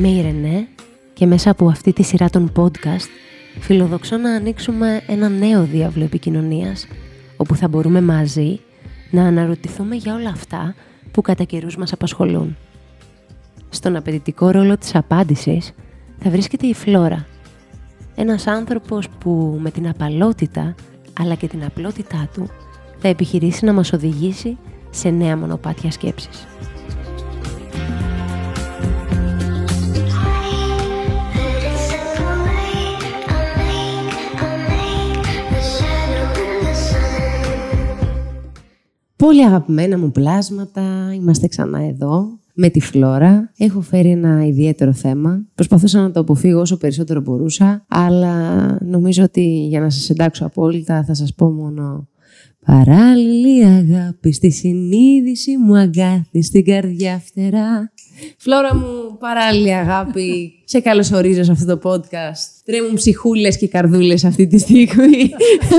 Είμαι η Ρενέ και μέσα από αυτή τη σειρά των podcast φιλοδοξώ να ανοίξουμε ένα νέο διάβλο επικοινωνίας όπου θα μπορούμε μαζί να αναρωτηθούμε για όλα αυτά που κατά καιρούς μας απασχολούν. Στον απαιτητικό ρόλο της απάντησης θα βρίσκεται η Φλόρα. Ένας άνθρωπος που με την απαλότητα αλλά και την απλότητά του θα επιχειρήσει να μας οδηγήσει σε νέα μονοπάτια σκέψης. Πολύ αγαπημένα μου πλάσματα, είμαστε ξανά εδώ με τη Φλόρα. Έχω φέρει ένα ιδιαίτερο θέμα. Προσπαθούσα να το αποφύγω όσο περισσότερο μπορούσα, αλλά νομίζω ότι για να σας εντάξω απόλυτα θα σας πω μόνο παράλληλη αγάπη στη συνείδηση μου αγκάθι στην καρδιά φτερά. Φλόρα μου, παράλληλη αγάπη, σε καλωσορίζω σε αυτό το podcast. Τρέμουν ψυχούλες και καρδούλες αυτή τη στιγμή.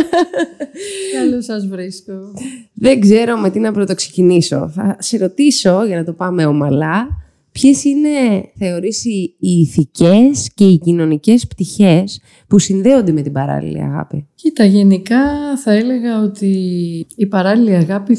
Καλώς σας βρίσκω. Δεν ξέρω με τι να πρωτοξεκινήσω. Θα σε ρωτήσω, για να το πάμε ομαλά, ποιες είναι, θεωρείς, οι ηθικές και οι κοινωνικές πτυχές που συνδέονται με την παράλληλη αγάπη? Κοίτα, γενικά θα έλεγα ότι η παράλληλη αγάπη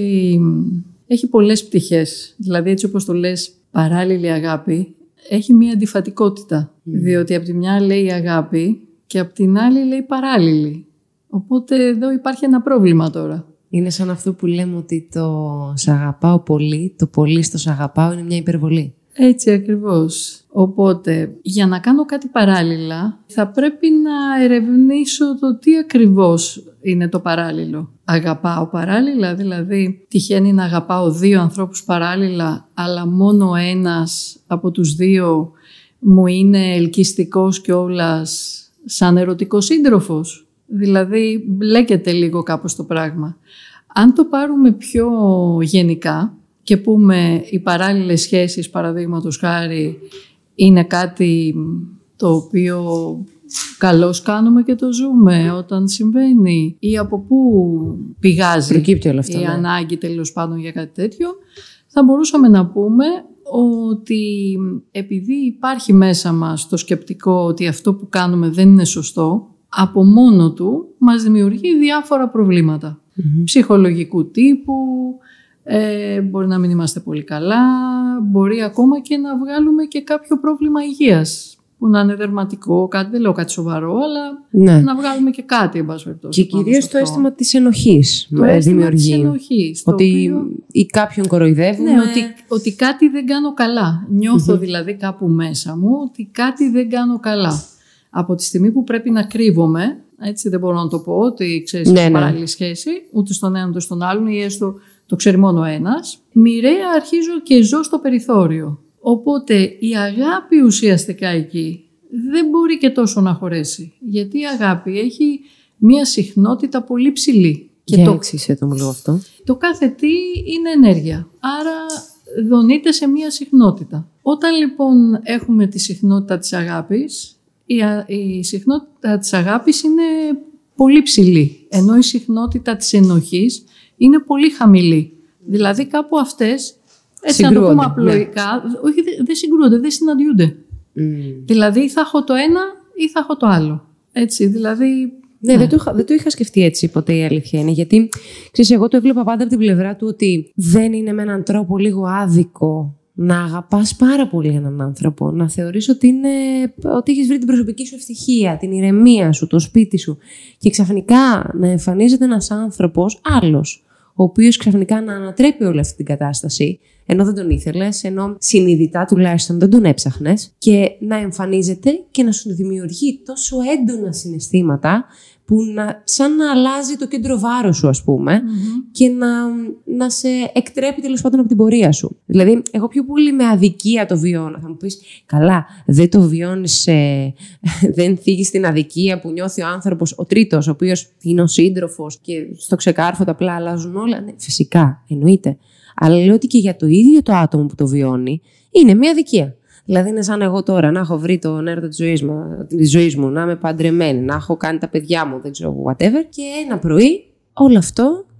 έχει πολλές πτυχές. Δηλαδή, έτσι όπως το λες, παράλληλη αγάπη, έχει μία αντιφατικότητα. Διότι από τη μια λέει αγάπη και από την άλλη λέει παράλληλη. Οπότε εδώ υπάρχει ένα πρόβλημα τώρα. Είναι σαν αυτό που λέμε ότι το «σ' αγαπάω πολύ», το «πολύ στο σ' αγαπάω» είναι μια υπερβολή. Έτσι ακριβώς. Οπότε, για να κάνω κάτι παράλληλα, θα πρέπει να ερευνήσω το τι ακριβώς είναι το παράλληλο. Αγαπάω παράλληλα, δηλαδή τυχαίνει να αγαπάω δύο ανθρώπους παράλληλα, αλλά μόνο ένας από τους δύο μου είναι ελκυστικός κιόλας σαν ερωτικός σύντροφος. Δηλαδή, μπλέκεται λίγο κάπως το πράγμα. Αν το πάρουμε πιο γενικά και πούμε οι παράλληλες σχέσεις, παραδείγματος χάρη, είναι κάτι το οποίο καλώς κάνουμε και το ζούμε όταν συμβαίνει, ή από πού πηγάζει όλο αυτό, η ανάγκη τέλος πάντων για κάτι τέτοιο, θα μπορούσαμε να πούμε ότι επειδή υπάρχει μέσα μας το σκεπτικό ότι αυτό που κάνουμε δεν είναι σωστό, από μόνο του μας δημιουργεί διάφορα προβλήματα. Ψυχολογικού τύπου, μπορεί να μην είμαστε πολύ καλά, μπορεί ακόμα και να βγάλουμε και κάποιο πρόβλημα υγείας που να είναι δερματικό, δεν λέω κάτι σοβαρό, αλλά να βγάλουμε και κάτι, εν πάση περιπτώσει. Και κυρίως το αίσθημα της ενοχής δημιουργεί. Της ενοχής, ότι ή κάποιον κοροϊδεύουμε. Ναι, ότι κάτι δεν κάνω καλά. Νιώθω δηλαδή κάπου μέσα μου ότι κάτι δεν κάνω καλά. Από τη στιγμή που πρέπει να κρύβομαι, έτσι δεν μπορώ να το πω, ότι ξέρεις, παράλληλη σχέση, ούτε στον έναν ούτε στον άλλον, ή έστω το ξέρει μόνο ο ένας, μοιραία αρχίζω και ζω στο περιθώριο. Οπότε η αγάπη ουσιαστικά εκεί δεν μπορεί και τόσο να χωρέσει. Γιατί η αγάπη έχει μία συχνότητα πολύ ψηλή. Και εξήγησε το μου λίγο αυτό. Το κάθε τι είναι ενέργεια. Άρα δονείται σε μία συχνότητα. Όταν λοιπόν έχουμε τη συχνότητα της αγάπης, η συχνότητα της αγάπης είναι πολύ ψηλή. Ενώ η συχνότητα της ενοχής είναι πολύ χαμηλή. Δηλαδή κάπου αυτές, έτσι να το πούμε απλοϊκά, όχι, δεν συγκρούονται, δεν συναντιούνται. Δηλαδή θα έχω το ένα ή θα έχω το άλλο. Έτσι, δηλαδή... Ναι, δεν το είχα σκεφτεί έτσι ποτέ, η αλήθεια είναι. Γιατί, ξέρεις, εγώ το έβλεπα πάντα από την πλευρά του ότι δεν είναι με έναν τρόπο λίγο άδικο να αγαπάς πάρα πολύ έναν άνθρωπο, να θεωρείς ότι έχεις βρει την προσωπική σου ευτυχία, την ηρεμία σου, το σπίτι σου, και ξαφνικά να εμφανίζεται ένας άνθρωπος άλλος, ο οποίος ξαφνικά να ανατρέπει όλη αυτή την κατάσταση, ενώ δεν τον ήθελες, ενώ συνειδητά τουλάχιστον δεν τον έψαχνες, και να εμφανίζεται και να σου δημιουργεί τόσο έντονα συναισθήματα που σαν να αλλάζει το κέντρο βάρους σου, ας πούμε, και να σε εκτρέπει τέλος πάντων από την πορεία σου. Δηλαδή, εγώ πιο πολύ με αδικία το βιώνω. Θα μου πεις, καλά, δεν το βιώνεις, δεν θίγεις την αδικία που νιώθει ο άνθρωπος, ο τρίτος, ο οποίος είναι ο σύντροφος και στο ξεκάρφωτο απλά αλλάζουν όλα. Ναι, φυσικά, εννοείται. Αλλά λέω ότι και για το ίδιο το άτομο που το βιώνει είναι μια αδικία. Δηλαδή, είναι σαν εγώ τώρα να έχω βρει τον έρωτα της ζωής μου, να είμαι παντρεμένη, να έχω κάνει τα παιδιά μου, δεν ξέρω, whatever, και ένα πρωί όλο αυτό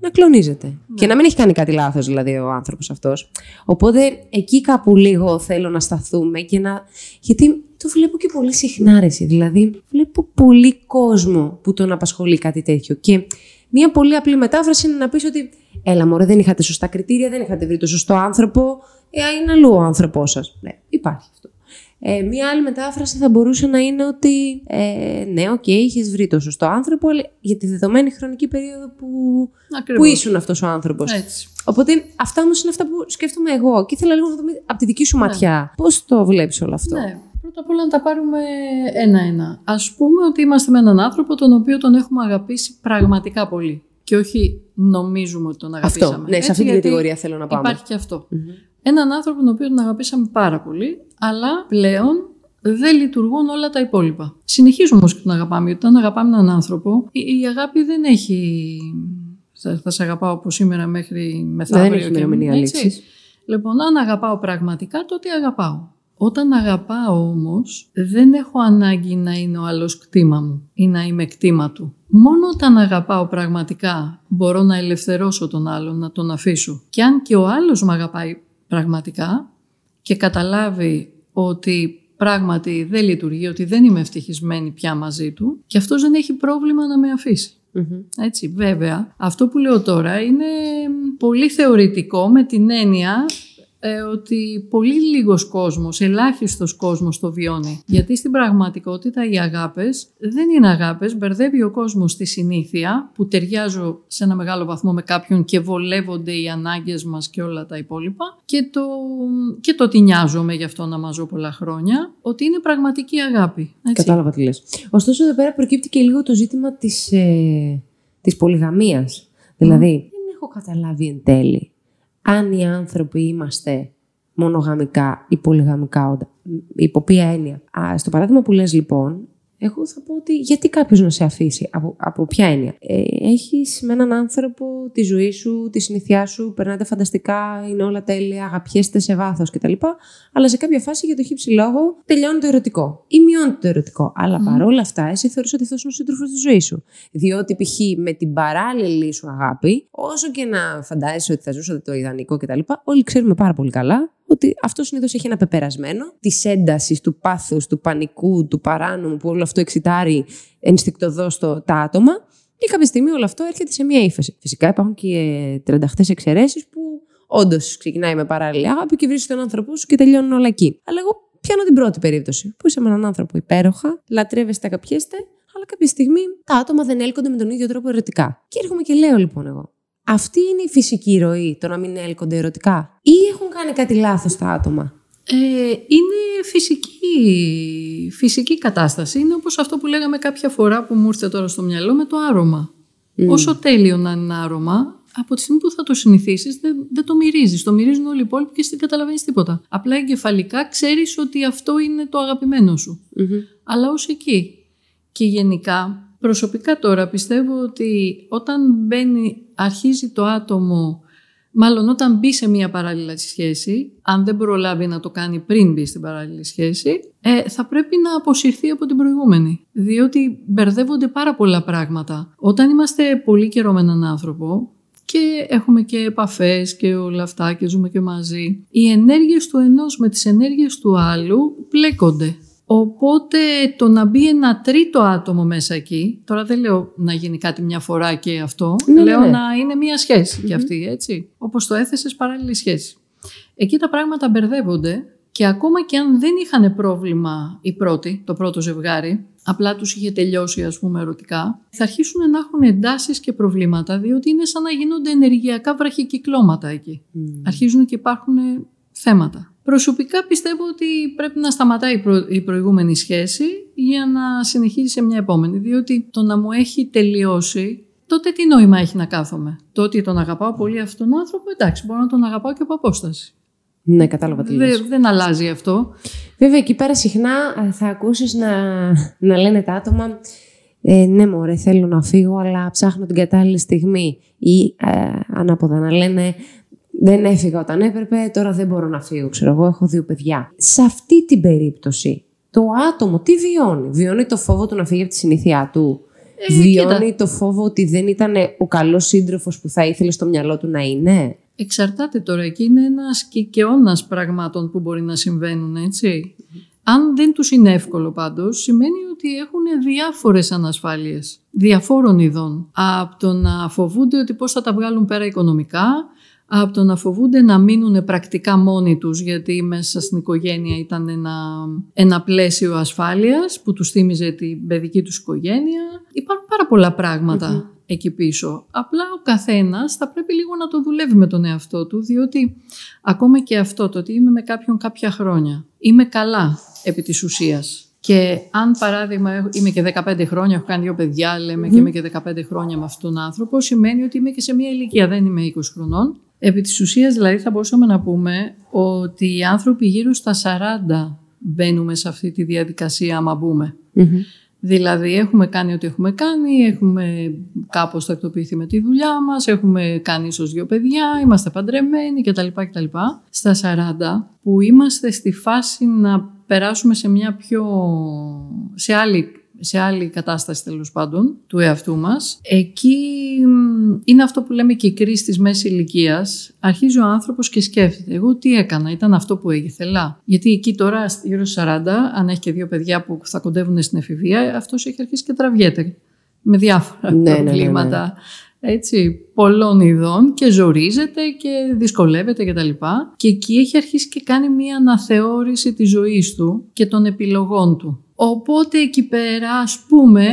να κλονίζεται. Και να μην έχει κάνει κάτι λάθος, δηλαδή, ο άνθρωπος αυτός. Οπότε εκεί κάπου λίγο θέλω να σταθούμε γιατί το βλέπω και πολύ συχνά, δηλαδή, βλέπω πολύ κόσμο που τον απασχολεί κάτι τέτοιο. Και μια πολύ απλή μετάφραση είναι να πεις ότι έλα μωρέ, δεν είχατε σωστά κριτήρια, δεν είχατε βρει το σωστό άνθρωπο, είναι αλλού ο άνθρωπός σας. Ναι, υπάρχει αυτό. Μία άλλη μετάφραση θα μπορούσε να είναι ότι ναι, είχες βρει το σωστό άνθρωπο, αλλά για τη δεδομένη χρονική περίοδο που ήσουν αυτός ο άνθρωπος. Έτσι. Οπότε αυτά όμως είναι αυτά που σκέφτομαι εγώ και ήθελα λίγο να δούμε από τη δική σου ματιά. Πώς το βλέπεις όλο αυτό? Ναι. Πρώτα απ' όλα να τα πάρουμε ένα-ένα. Ας πούμε ότι είμαστε με έναν άνθρωπο τον οποίο τον έχουμε αγαπήσει πραγματικά πολύ. Και όχι νομίζουμε ότι τον αγαπήσαμε. Αυτό, ναι, σε αυτή την κατηγορία θέλω να πάμε. Υπάρχει και αυτό. Έναν άνθρωπο τον οποίο τον αγαπήσαμε πάρα πολύ, αλλά πλέον δεν λειτουργούν όλα τα υπόλοιπα. Συνεχίζουμε όμως και τον αγαπάμε, γιατί όταν αγαπάμε έναν άνθρωπο, η αγάπη δεν έχει. Θα σε αγαπάω από σήμερα μέχρι μεθαύριο. Δεν έχει ημερομηνία λήξης. Λοιπόν, αν αγαπάω πραγματικά, τότε αγαπάω. Όταν αγαπάω όμως, δεν έχω ανάγκη να είναι ο άλλος κτήμα μου ή να είμαι κτήμα του. Μόνο όταν αγαπάω πραγματικά, μπορώ να ελευθερώσω τον άλλον, να τον αφήσω. Και αν και ο άλλος με αγαπάει πραγματικά και καταλάβει ότι πράγματι δεν λειτουργεί, ότι δεν είμαι ευτυχισμένη πια μαζί του, και αυτός δεν έχει πρόβλημα να με αφήσει. Έτσι, βέβαια, αυτό που λέω τώρα είναι πολύ θεωρητικό, με την έννοια ότι πολύ λίγος κόσμος, ελάχιστος κόσμος το βιώνει. Γιατί στην πραγματικότητα οι αγάπες δεν είναι αγάπες, μπερδεύει ο κόσμος στη συνήθεια, που ταιριάζω σε ένα μεγάλο βαθμό με κάποιον και βολεύονται οι ανάγκες μας και όλα τα υπόλοιπα, και το ότι νοιάζομαι γι' αυτό να μαζώ πολλά χρόνια, ότι είναι πραγματική αγάπη. Έτσι. Κατάλαβα τι λες. Ωστόσο εδώ πέρα προκύπτει και λίγο το ζήτημα της πολυγαμίας. Δηλαδή, δεν έχω καταλάβει εν τέλει αν οι άνθρωποι είμαστε μονογαμικά ή πολυγαμικά, υπό ποια έννοια. Στο παράδειγμα που λες λοιπόν, εγώ θα πω ότι γιατί κάποιος να σε αφήσει, από ποια έννοια. Έχεις με έναν άνθρωπο τη ζωή σου, τη συνήθειά σου, περνάτε φανταστικά, είναι όλα τέλεια, αγαπιέστε σε βάθος κτλ. Αλλά σε κάποια φάση για το χύψη λόγο τελειώνει το ερωτικό ή μειώνει το ερωτικό. Αλλά παρόλα αυτά, εσύ θεωρείς ότι αυτός είναι ο σύντροφος της ζωής σου. Διότι π.χ. με την παράλληλη σου αγάπη, όσο και να φαντάζεσαι ότι θα ζούσατε το ιδανικό κτλ., όλοι ξέρουμε πάρα πολύ καλά ότι αυτό συνήθως έχει ένα πεπερασμένο της έντασης, του πάθους, του πανικού, του παράνομου, που όλο αυτό εξητάρει ενστικτωδώς τα άτομα, και κάποια στιγμή όλο αυτό έρχεται σε μία ύφεση. Φυσικά υπάρχουν και τρανταχτές εξαιρέσεις που όντως ξεκινάει με παράλληλη αγάπη και βρίσκει τον άνθρωπό σου και τελειώνουν όλα εκεί. Αλλά εγώ πιάνω την πρώτη περίπτωση, που είσαι με έναν άνθρωπο υπέροχα, λατρεύεστε, αγαπιέστε, αλλά κάποια στιγμή τα άτομα δεν έλκονται με τον ίδιο τρόπο ερωτικά. Και έρχομαι και λέω λοιπόν εγώ, αυτή είναι η φυσική ροή, το να μην έλκονται ερωτικά, ή έχουν κάνει κάτι λάθος τα άτομα? Είναι φυσική κατάσταση. Είναι όπως αυτό που λέγαμε κάποια φορά, που μου ήρθε τώρα στο μυαλό, με το άρωμα. Όσο τέλειο να είναι ένα άρωμα, από τη στιγμή που θα το συνηθίσεις, δεν το μυρίζεις. Το μυρίζουν όλοι οι υπόλοιποι και δεν καταλαβαίνεις τίποτα. Απλά εγκεφαλικά ξέρεις ότι αυτό είναι το αγαπημένο σου. Αλλά ως εκεί. Και γενικά, προσωπικά τώρα πιστεύω ότι όταν αρχίζει το άτομο, μάλλον όταν μπει σε μια παράλληλη σχέση, αν δεν προλάβει να το κάνει πριν μπει στην παράλληλη σχέση, θα πρέπει να αποσυρθεί από την προηγούμενη. Διότι μπερδεύονται πάρα πολλά πράγματα. Όταν είμαστε πολύ καιρό με έναν άνθρωπο και έχουμε και επαφές και όλα αυτά και ζούμε και μαζί, οι ενέργειες του ενός με τις ενέργειες του άλλου μπλέκονται. Οπότε το να μπει ένα τρίτο άτομο μέσα εκεί, τώρα δεν λέω να γίνει κάτι μια φορά και αυτό, λέω να είναι μια σχέση κι αυτή, έτσι, όπως το έθεσες, παράλληλη σχέση. Εκεί τα πράγματα μπερδεύονται και ακόμα και αν δεν είχαν πρόβλημα το πρώτο ζευγάρι, απλά τους είχε τελειώσει ας πούμε ερωτικά, θα αρχίσουν να έχουν εντάσεις και προβλήματα, διότι είναι σαν να γίνονται ενεργειακά βραχικυκλώματα εκεί. Αρχίζουν και υπάρχουν θέματα. Προσωπικά πιστεύω ότι πρέπει να σταματάει η προηγούμενη σχέση για να συνεχίσει σε μια επόμενη. Διότι το να μου έχει τελειώσει, τότε τι νόημα έχει να κάθομαι? Το ότι τον αγαπάω πολύ αυτόν τον άνθρωπο, εντάξει, μπορώ να τον αγαπάω και από απόσταση. Ναι, κατάλαβα τι λες. Δεν αλλάζει αυτό. Βέβαια, εκεί πέρα συχνά θα ακούσεις να λένε τα άτομα, ναι μωρέ, θέλω να φύγω, αλλά ψάχνω την κατάλληλη στιγμή. Ή ανάποδα να λένε, δεν έφυγα όταν έπρεπε, τώρα δεν μπορώ να φύγω, ξέρω εγώ, έχω 2 παιδιά. Σε αυτή την περίπτωση, το άτομο τι βιώνει? Βιώνει το φόβο του να φύγει από τη συνήθειά του? Βιώνει το φόβο ότι δεν ήταν ο καλός σύντροφος που θα ήθελε στο μυαλό του να είναι. Εξαρτάται τώρα. Εκεί είναι ένας κικαιώνας πραγμάτων που μπορεί να συμβαίνουν, έτσι. Αν δεν τους είναι εύκολο πάντως, σημαίνει ότι έχουν διάφορες ανασφάλειες, διαφόρων ειδών. Από το να φοβούνται ότι πώς θα τα βγάλουν πέρα οικονομικά, από το να φοβούνται να μείνουν πρακτικά μόνοι τους, γιατί μέσα στην οικογένεια ήταν ένα πλαίσιο ασφάλειας που τους θύμιζε την παιδική τους οικογένεια. Υπάρχουν πάρα πολλά πράγματα εκεί πίσω. Απλά ο καθένας θα πρέπει λίγο να το δουλεύει με τον εαυτό του, διότι ακόμα και αυτό το ότι είμαι με κάποιον κάποια χρόνια, είμαι καλά επί της ουσίας. Και αν παράδειγμα είμαι και 15 χρόνια, έχω κάνει 2 παιδιά, λέμε, και είμαι και 15 χρόνια με αυτόν τον άνθρωπο, σημαίνει ότι είμαι και σε μια ηλικία, δεν είμαι 20 χρονών. Επί της ουσίας δηλαδή θα μπορούσαμε να πούμε ότι οι άνθρωποι γύρω στα 40 μπαίνουμε σε αυτή τη διαδικασία άμα μπούμε. Δηλαδή έχουμε κάνει ό,τι έχουμε κάνει, έχουμε κάπως τακτοποιηθεί με τη δουλειά μας, έχουμε κάνει ίσως 2 παιδιά, είμαστε παντρεμένοι κτλ. Στα 40 που είμαστε στη φάση να περάσουμε σε μια σε άλλη κατάσταση τέλος πάντων του εαυτού μας. Εκεί είναι αυτό που λέμε και η κρίση της μέσης ηλικίας. Αρχίζει ο άνθρωπος και σκέφτεται, εγώ τι έκανα, ήταν αυτό που ήθελα. Γιατί εκεί τώρα γύρω στους 40, αν έχει και 2 παιδιά που θα κοντεύουν στην εφηβεία, αυτός έχει αρχίσει και τραβιέται με διάφορα προβλήματα. Έτσι, πολλών ειδών και ζορίζεται και δυσκολεύεται κτλ. Και εκεί έχει αρχίσει και κάνει μία αναθεώρηση της ζωής του και των επιλογών του. Οπότε εκεί πέρα ας πούμε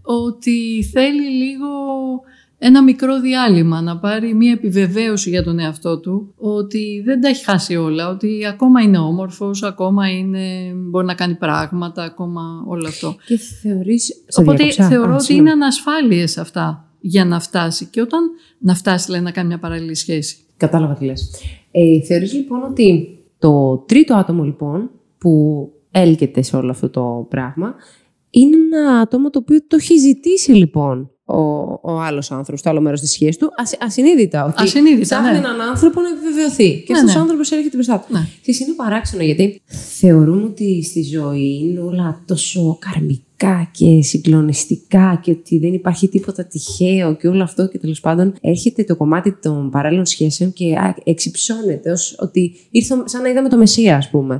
ότι θέλει λίγο ένα μικρό διάλειμμα, να πάρει μία επιβεβαίωση για τον εαυτό του ότι δεν τα έχει χάσει όλα, ότι ακόμα είναι όμορφος, ακόμα μπορεί να κάνει πράγματα, ακόμα όλο αυτό. Και θεωρείς... Οπότε θεωρώ ότι είναι ανασφάλειες αυτά για να φτάσει, και όταν να φτάσει λέει να κάνει μια παράλληλη σχέση. Κατάλαβα τι λες. Θεωρείς λοιπόν ότι το τρίτο άτομο λοιπόν που έλκεται σε όλο αυτό το πράγμα είναι ένα άτομο το οποίο το έχει ζητήσει λοιπόν ο άλλος άνθρωπος, το άλλο μέρος της σχέσης του, ασυνείδητα. Ότι ψάχνει έναν άνθρωπο να επιβεβαιωθεί. Και αυτός ο άνθρωπος έρχεται μπροστά του. Και είναι παράξενο γιατί θεωρούμε ότι στη ζωή είναι όλα τόσο καρμικά και συγκλονιστικά και ότι δεν υπάρχει τίποτα τυχαίο και όλο αυτό, και τέλος πάντων έρχεται το κομμάτι των παράλληλων σχέσεων και εξυψώνεται ως ότι ήρθε σαν να είδαμε το Μεσσία, ας πούμε.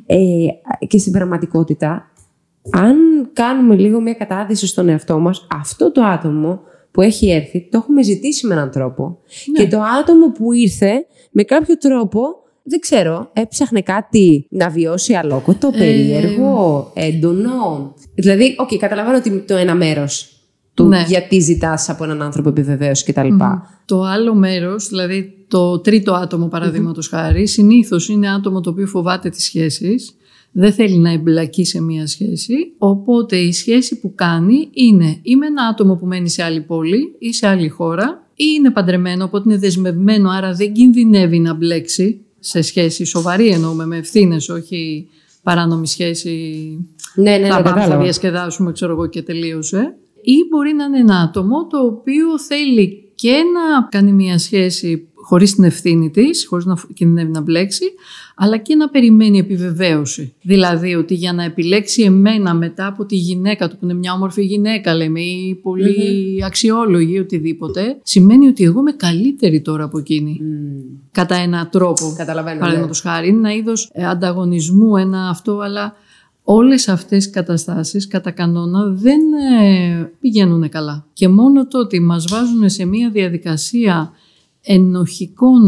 Και στην πραγματικότητα, αν κάνουμε λίγο μια κατάδυση στον εαυτό μας, αυτό το άτομο που έχει έρθει το έχουμε ζητήσει με έναν τρόπο. Και το άτομο που ήρθε με κάποιο τρόπο, δεν ξέρω, έψαχνε κάτι να βιώσει αλόκοτο, περίεργο, έντονο. Δηλαδή, καταλαβαίνω ότι το ένα μέρος του γιατί ζητάς από έναν άνθρωπο επιβεβαίωση κτλ. Το άλλο μέρος, δηλαδή το τρίτο άτομο παραδείγματος χάρη, συνήθως είναι άτομο το οποίο φοβάται τις σχέσεις. Δεν θέλει να εμπλακεί σε μία σχέση, οπότε η σχέση που κάνει είναι ή με ένα άτομο που μένει σε άλλη πόλη ή σε άλλη χώρα, ή είναι παντρεμένο, οπότε είναι δεσμευμένο, άρα δεν κινδυνεύει να μπλέξει σε σχέση σοβαρή, εννοούμε με ευθύνες, όχι παράνομη σχέση. Θα πάμε, θα διασκεδάσουμε, ξέρω εγώ, και τελείωσε. Ή μπορεί να είναι ένα άτομο το οποίο θέλει και να κάνει μία σχέση χωρίς την ευθύνη της, χωρίς να κινδυνεύει να μπλέξει, αλλά και να περιμένει επιβεβαίωση. Δηλαδή ότι για να επιλέξει εμένα μετά από τη γυναίκα του, που είναι μια όμορφη γυναίκα, λέμε, ή πολύ αξιόλογη, οτιδήποτε, σημαίνει ότι εγώ είμαι καλύτερη τώρα από εκείνη. Κατά έναν τρόπο. Καταλαβαίνω. Παραδείγματος χάρη, είναι ένα είδος ανταγωνισμού, ένα αυτό, αλλά όλες αυτές οι καταστάσεις κατά κανόνα δεν πηγαίνουν καλά. Και μόνο το ότι μας βάζουν σε μια διαδικασία ενοχικών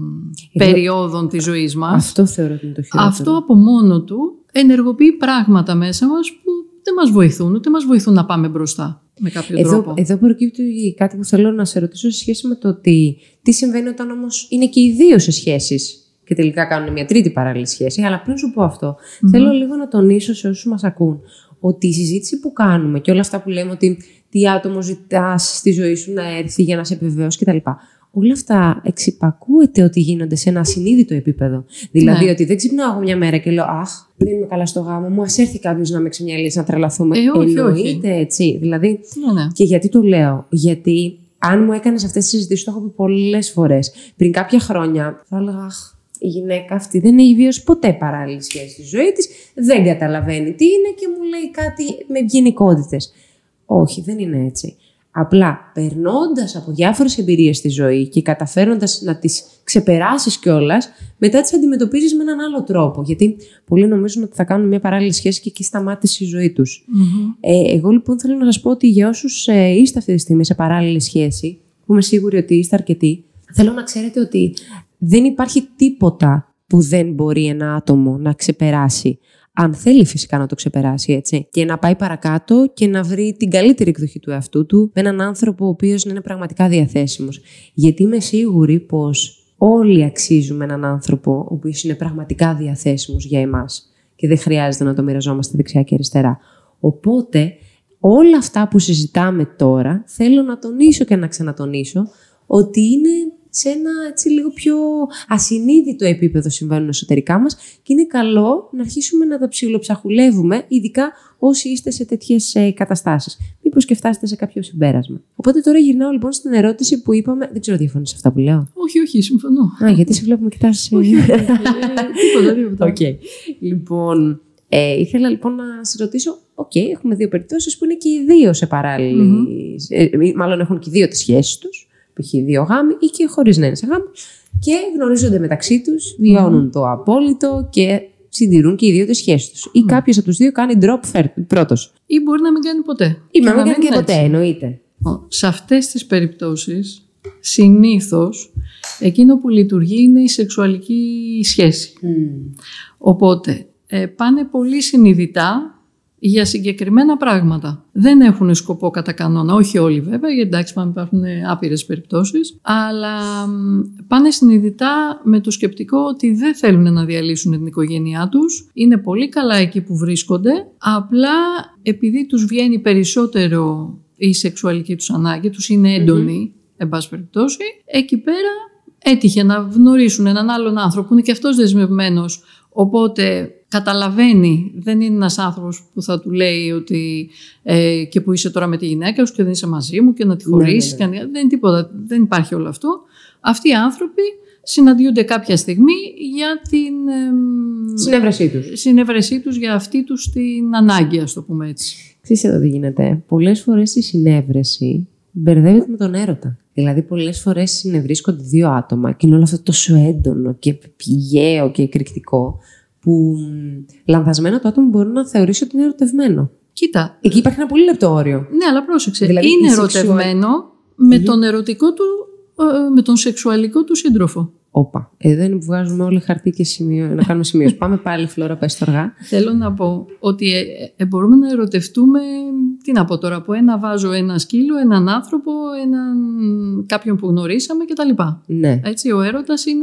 περιόδων της ζωής μας, αυτό θεωρώ ότι είναι το χειρότερο. Αυτό από μόνο του ενεργοποιεί πράγματα μέσα μας που δεν μας βοηθούν, ούτε μας βοηθούν να πάμε μπροστά με κάποιο τρόπο. Εδώ προκύπτει κάτι που θέλω να σε ρωτήσω σε σχέση με το ότι τι συμβαίνει όταν όμως είναι και οι δύο σε σχέσεις και τελικά κάνουν μια τρίτη παράλληλη σχέση. Αλλά πριν σου πω αυτό, θέλω λίγο να τονίσω σε όσους μας ακούν ότι η συζήτηση που κάνουμε και όλα αυτά που λέμε, ότι τι άτομο ζητάς στη ζωή σου να έρθει για να σε επιβεβαιώσει κτλ., όλα αυτά εξυπακούεται ότι γίνονται σε ένα ασυνείδητο επίπεδο. Δηλαδή, ότι δεν ξυπνάω εγώ μια μέρα και λέω αχ, δεν είμαι καλά στο γάμο μου, ας έρθει κάποιος να με ξεμιαλίσει, να τρελαθούμε. Εννοείται έτσι. Δηλαδή, και γιατί το λέω? Γιατί αν μου έκανες αυτές τις συζητήσεις, το έχω πει πολλές φορές. Πριν κάποια χρόνια, θα έλεγα αχ, η γυναίκα αυτή δεν έχει βιώσει ποτέ παράλληλη σχέση στη ζωή της, δεν καταλαβαίνει τι είναι και μου λέει κάτι με γενικότητες. Όχι, δεν είναι έτσι. Απλά περνώντας από διάφορες εμπειρίες στη ζωή και καταφέροντας να τις ξεπεράσεις κιόλας, μετά τις αντιμετωπίζεις με έναν άλλο τρόπο. Γιατί πολλοί νομίζουν ότι θα κάνουν μια παράλληλη σχέση και εκεί σταμάτησε η ζωή τους. Εγώ λοιπόν θέλω να σας πω ότι για όσους είστε αυτή τη στιγμή σε παράλληλη σχέση, που είμαι σίγουρη ότι είστε αρκετοί, θέλω να ξέρετε ότι δεν υπάρχει τίποτα που δεν μπορεί ένα άτομο να ξεπεράσει. Αν θέλει φυσικά να το ξεπεράσει, έτσι. Και να πάει παρακάτω και να βρει την καλύτερη εκδοχή του εαυτού του με έναν άνθρωπο ο οποίος να είναι πραγματικά διαθέσιμος. Γιατί είμαι σίγουρη πως όλοι αξίζουμε έναν άνθρωπο ο οποίος είναι πραγματικά διαθέσιμος για εμάς. Και δεν χρειάζεται να το μοιραζόμαστε δεξιά και αριστερά. Οπότε, όλα αυτά που συζητάμε τώρα, θέλω να τονίσω και να ξανατονίσω ότι είναι σε ένα έτσι λίγο πιο ασυνείδητο επίπεδο συμβαίνουν εσωτερικά μας και είναι καλό να αρχίσουμε να τα ψιλοψαχουλεύουμε, ειδικά όσοι είστε σε τέτοιες καταστάσεις. Μήπως και φτάσετε σε κάποιο συμπέρασμα. Οπότε τώρα γυρνάω λοιπόν στην ερώτηση που είπαμε. Δεν ξέρω τι διαφωνείς σε αυτά που λέω. Όχι, συμφωνώ. Γιατί σε βλέπουμε κοιτάς. Όχι. Τίποτα. Okay. Λοιπόν, ήθελα λοιπόν να σας ρωτήσω. Έχουμε δύο περιπτώσεις που είναι και οι δύο σε παράλληλη. Μάλλον έχουν και οι δύο τις σχέσεις τους. Π.χ. δύο γάμοι ή και χωρίς να είναι σε γάμο και γνωρίζονται μεταξύ τους, βιώνουν το απόλυτο και συντηρούν και οι δύο τις σχέσεις τους. Ή κάποιος από τους δύο κάνει drop πρώτος. Ή μπορεί να μην κάνει ποτέ. Ή να μην κάνει και ποτέ, εννοείται. Σε αυτές τις περιπτώσεις, συνήθως, εκείνο που λειτουργεί είναι η σεξουαλική σχέση. Οπότε, πάνε πολύ συνειδητά για συγκεκριμένα πράγματα. Δεν έχουν σκοπό κατά κανόνα, όχι όλοι βέβαια, γιατί εντάξει υπάρχουν άπειρες περιπτώσεις, αλλά πάνε συνειδητά με το σκεπτικό ότι δεν θέλουν να διαλύσουν την οικογένειά τους, είναι πολύ καλά εκεί που βρίσκονται, απλά επειδή τους βγαίνει περισσότερο η σεξουαλική τους ανάγκη, τους είναι έντονη, εν πάση περιπτώσει, εκεί πέρα έτυχε να γνωρίσουν έναν άλλον άνθρωπο που είναι και αυτός δεσμευμένος, οπότε καταλαβαίνει, δεν είναι ένας άνθρωπος που θα του λέει ότι και που είσαι τώρα με τη γυναίκα σου και δεν είσαι μαζί μου και να τη χωρίσεις. Δεν είναι τίποτα, δεν υπάρχει όλο αυτό. Αυτοί οι άνθρωποι συναντιούνται κάποια στιγμή για την συνέβρεσή τους, για αυτή τους την ανάγκη, ας το πούμε έτσι. Ξέρεις εδώ τι γίνεται. Πολλές φορές η συνέβρεση μπερδεύεται με τον έρωτα. Δηλαδή, πολλές φορές συνευρίσκονται δύο άτομα και είναι όλο αυτό τόσο έντονο και πηγαίο και εκρηκτικό, που λανθασμένο το άτομο μπορεί να θεωρήσει ότι είναι ερωτευμένο. Κοίτα. Εκεί υπάρχει ένα πολύ λεπτό όριο. Ναι, αλλά πρόσεξε. Δηλαδή, είναι ερωτευμένο με τον ερωτικό του, με τον σεξουαλικό του σύντροφο. Όπα. Εδώ είναι που βγάζουμε όλοι χαρτί και σημείο, να κάνουμε σημείο. Πάμε πάλι, Φλόρα, πες το αργά. Θέλω να πω ότι μπορούμε να ερωτευτούμε. Τι να πω τώρα, από ένα βάζω ένα σκύλο, έναν άνθρωπο, κάποιον που γνωρίσαμε κτλ. Ναι. Έτσι, ο έρωτας είναι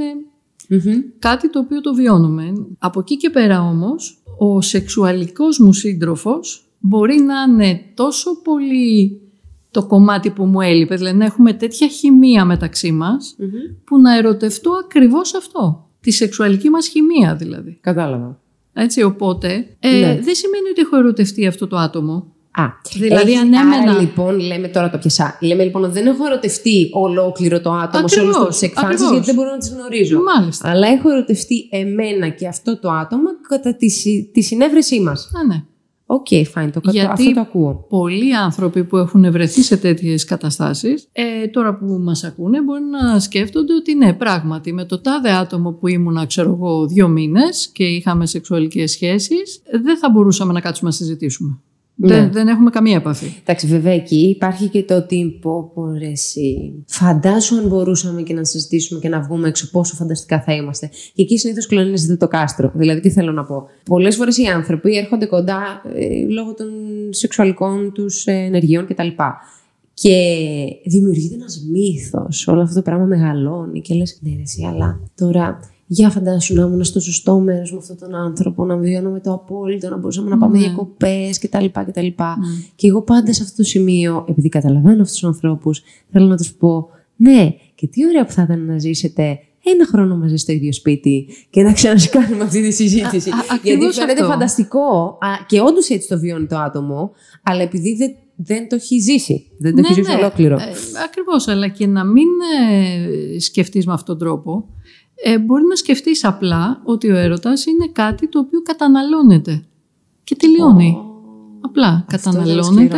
κάτι το οποίο το βιώνουμε. Από εκεί και πέρα όμως, ο σεξουαλικός μου σύντροφος μπορεί να είναι τόσο πολύ το κομμάτι που μου έλειπε, δηλαδή να έχουμε τέτοια χημεία μεταξύ μας, που να ερωτευτώ ακριβώς αυτό. Τη σεξουαλική μας χημεία δηλαδή. Κατάλαβα. Έτσι, οπότε δεν σημαίνει ότι έχω ερωτευτεί αυτό το άτομο. Δηλαδή, άρα λοιπόν, λέμε τώρα το πιασά. Λέμε λοιπόν ότι δεν έχω ερωτευτεί ολόκληρο το άτομο σε όλες τις εκφάνσεις, γιατί δεν μπορώ να τις γνωρίζω. Μάλιστα. Αλλά έχω ερωτευτεί εμένα και αυτό το άτομο κατά τη συνέβρεσή μας. Ναι. Οκ, fine, αυτό το ακούω. Πολλοί άνθρωποι που έχουν βρεθεί σε τέτοιες καταστάσεις, τώρα που μας ακούνε, μπορεί να σκέφτονται ότι ναι, πράγματι, με το τάδε άτομο που ήμουνα, ξέρω εγώ, 2 μήνες και είχαμε σεξουαλικές σχέσεις, δεν θα μπορούσαμε να κάτσουμε να συζητήσουμε. Ναι. Δεν έχουμε καμία επαφή. Εντάξει, βέβαια εκεί υπάρχει και το ότι ρε εσύ. Φαντάσου αν μπορούσαμε και να συζητήσουμε και να βγούμε έξω, πόσο φανταστικά θα είμαστε. Και εκεί συνήθως κλονίζεται το κάστρο. Δηλαδή, τι θέλω να πω. Πολλές φορές οι άνθρωποι έρχονται κοντά λόγω των σεξουαλικών τους ενεργειών κτλ. Και δημιουργείται ένας μύθος. Όλο αυτό το πράγμα μεγαλώνει και λες, ναι, εσύ, αλλά τώρα. Για φαντάσου να ήμουν στο σωστό μέρος με αυτόν τον άνθρωπο, να βιώνουμε το απόλυτο, να μπορούσαμε να πάμε διακοπές κτλ. Και εγώ πάντα σε αυτό το σημείο, επειδή καταλαβαίνω αυτούς τους ανθρώπους, θέλω να τους πω, ναι, και τι ωραία που θα ήταν να ζήσετε 1 χρόνο μαζί στο ίδιο σπίτι και να ξανασκάνουμε αυτή τη συζήτηση. Γιατί φαίνεται φανταστικό και όντως έτσι το βιώνει το άτομο, αλλά επειδή δεν το έχει ζήσει. Δεν το έχει ζήσει ολόκληρο. Ακριβώς, αλλά και να μην σκεφτείς με αυτόν τον τρόπο. Μπορεί να σκεφτείς απλά ότι ο έρωτας είναι κάτι το οποίο καταναλώνεται και τελειώνει. Απλά καταναλώνεται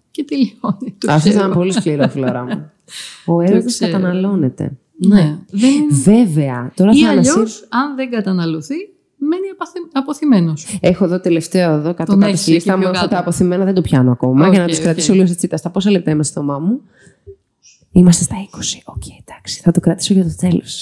και τελειώνει. Αυτό ήταν πολύ σκληρό, Φλόρα μου. Ο έρωτας καταναλώνεται. Ναι. Βέβαια. Τώρα ή αλλιώς, αν δεν καταναλωθεί, μένει αποθυμένος. Έχω εδώ τελευταίο εδώ κάτω στη λίστα μου. Αυτά τα αποθυμένα δεν το πιάνω ακόμα. Για να τους κρατήσω λίγο έτσι. Στα πόσα λεπτά είμαστε στο στομά μου. Είμαστε στα 20. Οκ, εντάξει. Θα το κρατήσω για το τέλος.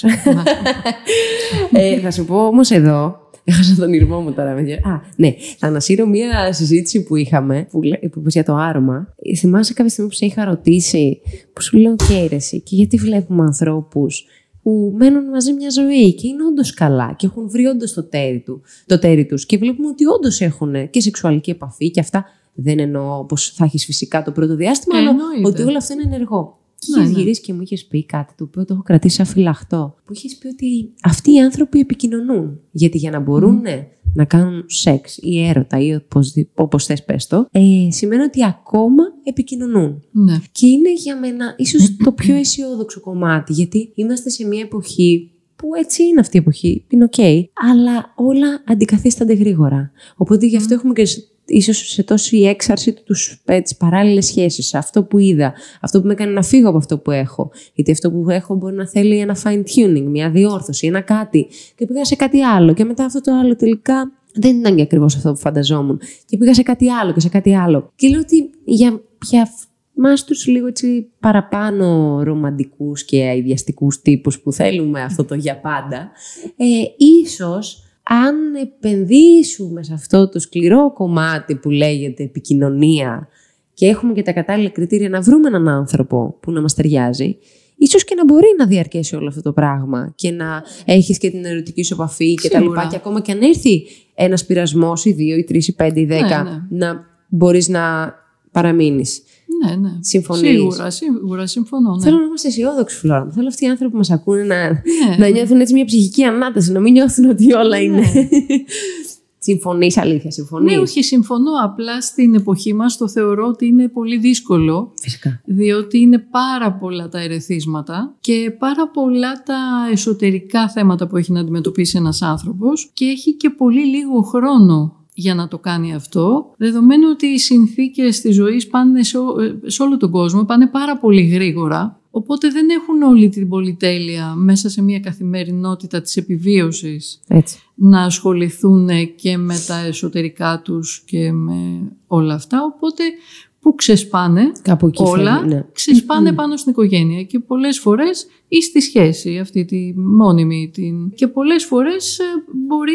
Θα σου πω όμως εδώ. Έχασα τον ήρμό μου τώρα. Ναι. Θα ανασύρω μία συζήτηση που είχαμε που είπες για το άρωμα. Θυμάσαι κάποια στιγμή που σε είχα ρωτήσει, που σου λέω και εσύ, και γιατί βλέπουμε ανθρώπους που μένουν μαζί μια ζωή και είναι όντως καλά και έχουν βρει όντως το τέρι τους και βλέπουμε ότι όντως έχουν και σεξουαλική επαφή και αυτά. Δεν εννοώ πως θα έχεις φυσικά το πρώτο διάστημα, αλλά ότι όλο αυτό είναι ενεργό. Και είχες γυρίσει και μου είχες πει κάτι το οποίο το έχω κρατήσει σαν φυλαχτό. Που είχες πει ότι αυτοί οι άνθρωποι επικοινωνούν. Γιατί για να μπορούν να κάνουν σεξ ή έρωτα ή όπως θες πες το, σημαίνει ότι ακόμα επικοινωνούν. Ναι. Και είναι για μένα ίσως το πιο αισιόδοξο κομμάτι. Γιατί είμαστε σε μια εποχή που έτσι είναι αυτή η εποχή, είναι ok, αλλά όλα αντικαθίστανται γρήγορα. Οπότε γι' αυτό έχουμε και ίσως σε τόση έξαρση τις παράλληλες σχέσεις, αυτό που είδα, αυτό που με έκανε να φύγω από αυτό που έχω. Γιατί αυτό που έχω μπορεί να θέλει ένα fine tuning, μια διόρθωση, ένα κάτι. Και πήγα σε κάτι άλλο. Και μετά αυτό το άλλο τελικά δεν ήταν και ακριβώς αυτό που φανταζόμουν. Και πήγα σε κάτι άλλο και σε κάτι άλλο. Και λέω ότι για εμάς τους λίγο έτσι παραπάνω ρομαντικούς και αηδιαστικούς τύπους που θέλουμε αυτό το για πάντα, ίσως αν επενδύσουμε σε αυτό το σκληρό κομμάτι που λέγεται επικοινωνία και έχουμε και τα κατάλληλα κριτήρια να βρούμε έναν άνθρωπο που να μας ταιριάζει, ίσως και να μπορεί να διαρκέσει όλο αυτό το πράγμα και να έχεις και την ερωτική σου επαφή και τα λοιπά. Και ακόμα και αν έρθει ένας πειρασμός ή 2 ή 3 ή 5 ή 10, να μπορείς να παραμείνεις. Ναι. Συμφωνείς. Σίγουρα συμφωνώ. Ναι. Θέλω να είμαστε αισιόδοξοι, Φλόρα. Θέλω αυτοί οι άνθρωποι που μας ακούνε να νιώθουν έτσι μια ψυχική ανάταση, να μην νιώθουν ότι όλα είναι. Συμφωνείς, αλήθεια, συμφωνείς? Ναι, όχι, συμφωνώ. Απλά στην εποχή μας το θεωρώ ότι είναι πολύ δύσκολο. Φυσικά. Διότι είναι πάρα πολλά τα ερεθίσματα και πάρα πολλά τα εσωτερικά θέματα που έχει να αντιμετωπίσει ένας άνθρωπος και έχει και πολύ λίγο χρόνο για να το κάνει αυτό, δεδομένου ότι οι συνθήκες της ζωής πάνε σε όλο τον κόσμο, πάνε πάρα πολύ γρήγορα, οπότε δεν έχουν όλη την πολυτέλεια μέσα σε μια καθημερινότητα της επιβίωσης να ασχοληθούν και με τα εσωτερικά τους και με όλα αυτά, οπότε που ξεσπάνε όλα, ξεσπάνε πάνω στην οικογένεια και πολλές φορές ή στη σχέση αυτή τη μόνιμη και πολλές φορές μπορεί